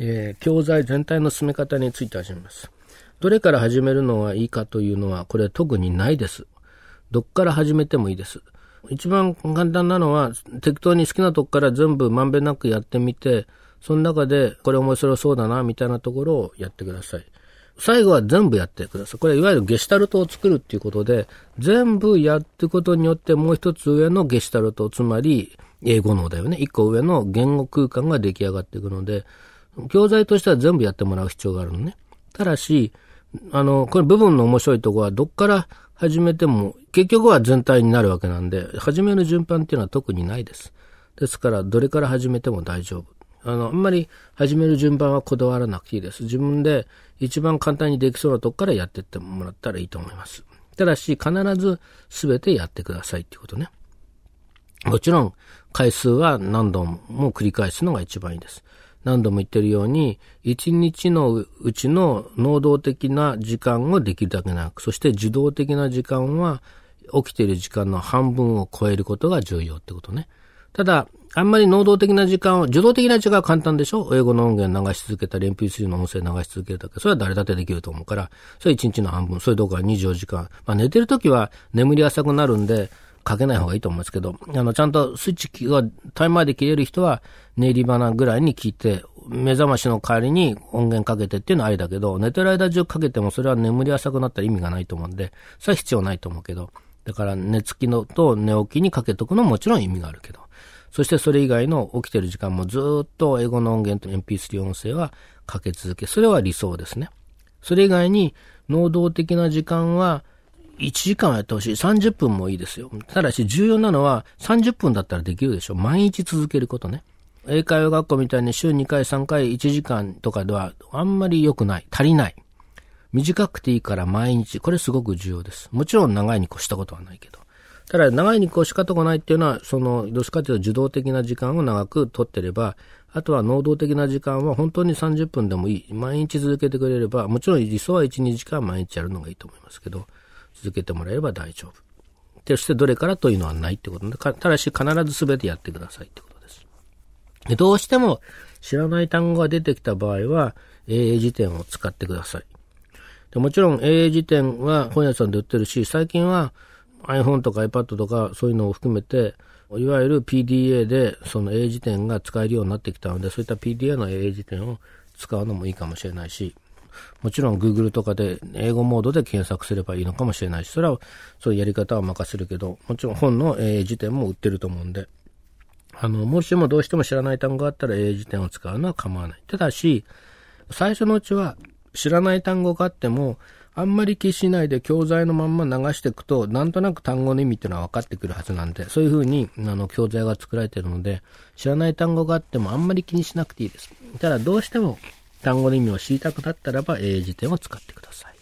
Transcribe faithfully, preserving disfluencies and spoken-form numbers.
えー、教材全体の進め方について始めます。どれから始めるのがいいかというのは、これ特にないです。どっから始めてもいいです。一番簡単なのは、適当に好きなとこから全部まんべんなくやってみて、その中でこれ面白そうだなみたいなところをやってください。最後は全部やってください。これいわゆるゲシュタルトを作るっていうことで、全部やっていくことによってもう一つ上のゲシュタルト、つまり英語脳だよね。一個上の言語空間が出来上がっていくので、教材としては全部やってもらう必要があるのね。ただし、あの、これ部分の面白いところはどっから始めても結局は全体になるわけなんで、始める順番っていうのは特にないです。ですからどれから始めても大丈夫。あの、あんまり始める順番はこだわらなくていいです。自分で一番簡単にできそうなとこからやっていってもらったらいいと思います。ただし必ず全てやってくださいっていうことね。もちろん回数は何度も繰り返すのが一番いいです。何度も言ってるように、一日のうちの能動的な時間をできるだけ長く、そして受動的な時間は起きている時間の半分を超えることが重要ってことね。ただ、あんまり能動的な時間を、受動的な時間は簡単でしょ？英語の音源流し続けたり、エムピースリー の音声流し続けるだけ。それは誰だってできると思うから、それいちにちの半分、それどこかにじゅうよじかん。まあ寝てるときは眠り浅くなるんで、かけない方がいいと思うんですけど、あの、ちゃんとスイッチがタイマーで切れる人は、寝入り花ぐらいに聞いて、目覚ましの代わりに音源かけてっていうのはありだけど、寝てる間中かけてもそれは眠り浅くなったら意味がないと思うんで、それは必要ないと思うけど、だから寝つきのと寝起きにかけとくのももちろん意味があるけど、そしてそれ以外の起きてる時間もずっと英語の音源と エムピースリー 音声はかけ続け、それは理想ですね。それ以外に能動的な時間はいちじかんはやってほしい。さんじゅっぷんもいいですよ。ただし重要なのはさんじゅっぷんだったらできるでしょ。毎日続けることね。英会話学校みたいに週にかいさんかいいちじかんとかではあんまり良くない。足りない。短くていいから毎日。これすごく重要です。もちろん長いに越したことはないけど。ただ長いに越したことないっていうのは、その、どっちかというと受動的な時間を長く取ってれば、あとは能動的な時間は本当にさんじゅっぷんでもいい。毎日続けてくれれば、もちろん理想はいち、にじかん毎日やるのがいいと思いますけど、続けてもらえれば大丈夫。そしてどれからというのはないってことで、ただし必ず全てやってくださいってことです。で、どうしても知らない単語が出てきた場合は、英英辞典を使ってください。でもちろん英英辞典は本屋さんで売ってるし、最近は iPhone とか iPad とかそういうのを含めて、いわゆる ピーディーエー でその英英辞典が使えるようになってきたので、そういった ピーディーエー の英英辞典を使うのもいいかもしれないし、もちろん Google とかで英語モードで検索すればいいのかもしれないし、それはそういうやり方は任せるけど、もちろん本の英英辞典も売ってると思うんで、あの、もしもどうしても知らない単語があったら英英辞典を使うのは構わない。ただし、最初のうちは知らない単語があっても、あんまり気しないで教材のまんま流していくと、なんとなく単語の意味っていうのは分かってくるはずなんで、そういうふうにあの教材が作られているので、知らない単語があってもあんまり気にしなくていいです。ただどうしても単語の意味を知りたくなったらば英英辞典を使ってください。